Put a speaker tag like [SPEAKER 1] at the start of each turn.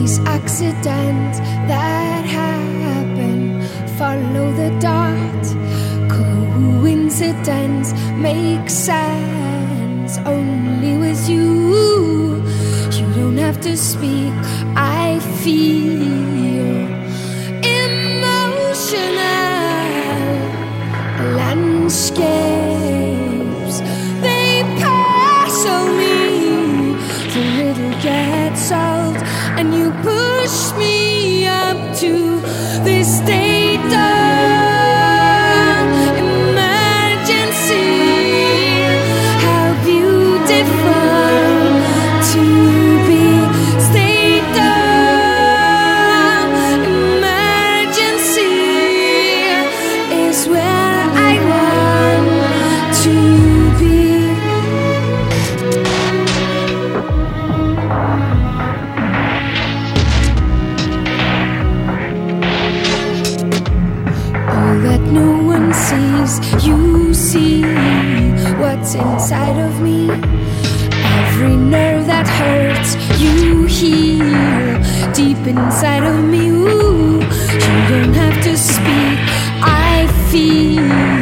[SPEAKER 1] these accidents that happen follow the dot. Coincidence makes sense only with you. You don't have to speak. I feel emotional landscapes. They pass on me. The little gets solved, and you push me up to this state of emergency. How beautiful to be state of emergency is where I want to be. That no one sees, you see what's inside of me. Every nerve that hurts, you heal deep inside of me. Ooh, you don't have to speak, I feel